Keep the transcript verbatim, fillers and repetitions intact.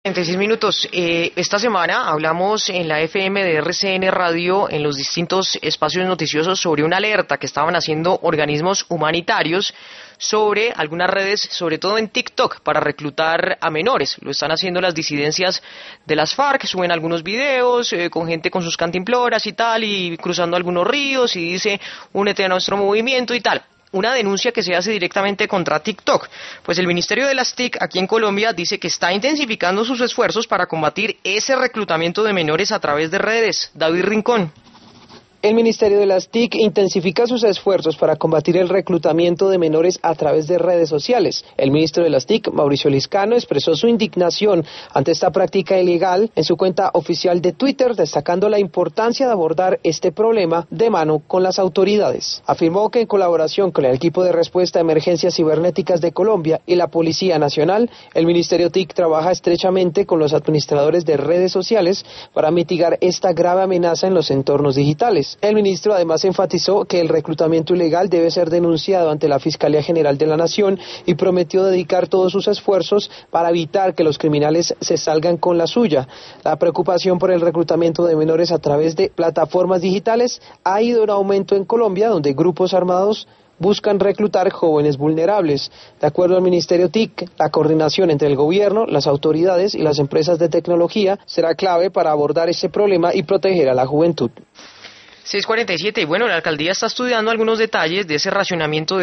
treinta y seis minutos. Eh, esta semana hablamos en la F M de R C N Radio, en los distintos espacios noticiosos, sobre una alerta que estaban haciendo organismos humanitarios sobre algunas redes, sobre todo en TikTok, para reclutar a menores. Lo están haciendo las disidencias de las FARC, suben algunos videos eh, con gente con sus cantimploras y tal, y cruzando algunos ríos, y dice, únete a nuestro movimiento y tal. Una denuncia que se hace directamente contra TikTok. Pues el Ministerio de las T I C aquí en Colombia dice que está intensificando sus esfuerzos para combatir ese reclutamiento de menores a través de redes. David Rincón. El Ministerio de las T I C intensifica sus esfuerzos para combatir el reclutamiento de menores a través de redes sociales. El ministro de las T I C, Mauricio Liscano, expresó su indignación ante esta práctica ilegal en su cuenta oficial de Twitter, destacando la importancia de abordar este problema de mano con las autoridades. Afirmó que en colaboración con el equipo de respuesta a emergencias cibernéticas de Colombia y la Policía Nacional, el Ministerio T I C trabaja estrechamente con los administradores de redes sociales para mitigar esta grave amenaza en los entornos digitales. El ministro además enfatizó que el reclutamiento ilegal debe ser denunciado ante la Fiscalía General de la Nación y prometió dedicar todos sus esfuerzos para evitar que los criminales se salgan con la suya. La preocupación por el reclutamiento de menores a través de plataformas digitales ha ido en aumento en Colombia, donde grupos armados buscan reclutar jóvenes vulnerables. De acuerdo al Ministerio T I C, la coordinación entre el gobierno, las autoridades y las empresas de tecnología será clave para abordar este problema y proteger a la juventud. seis cuarenta y siete, y bueno, la alcaldía está estudiando algunos detalles de ese racionamiento de